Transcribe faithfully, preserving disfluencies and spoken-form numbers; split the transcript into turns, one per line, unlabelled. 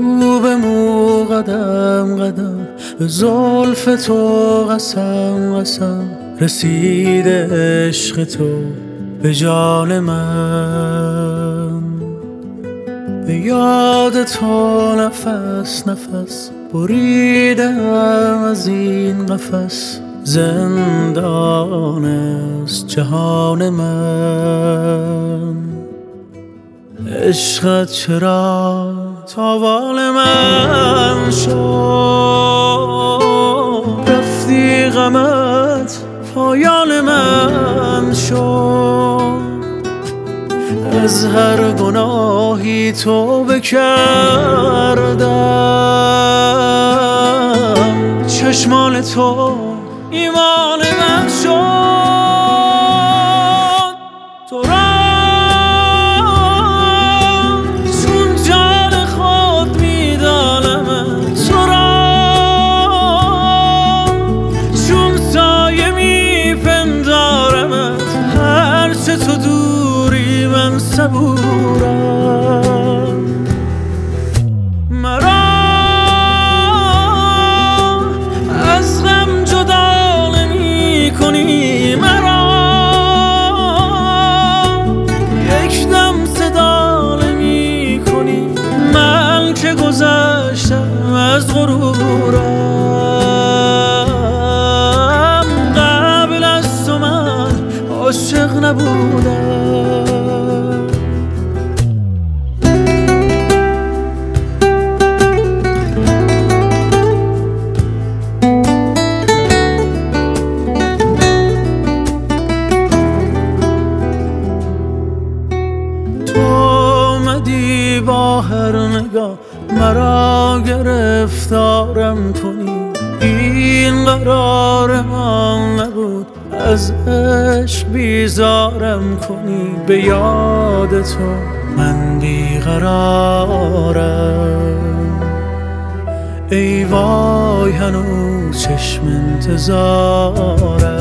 مو به مو قدم قدم به زلف تو قسم قسم رسیده عشق تو به جان من. به یاد تو نفس نفس بریدم از این قفس، زندان است جهان من. عشقت چرا تاوان من شد، رفتی غمت پایان من شد. از هر گناهی توبه کردم، چشمان تو ایمان من شد. تو را چون جان خود میدانم، تو را چون سایه میپندارم، هرچه تو دوری من صبورم. مرا از غم جدا نمی کنی، مرا یک دم صدا نمی کنی. من که گذشتم از غرورم، قبل از تو من عاشق نبودم. با هر نگاه مرا گرفتارم کنی، این قرار ما نبود از عشق بیزارم کنی. به یاد تو من بیقرارم، ای وای هنوز چشم انتظارم.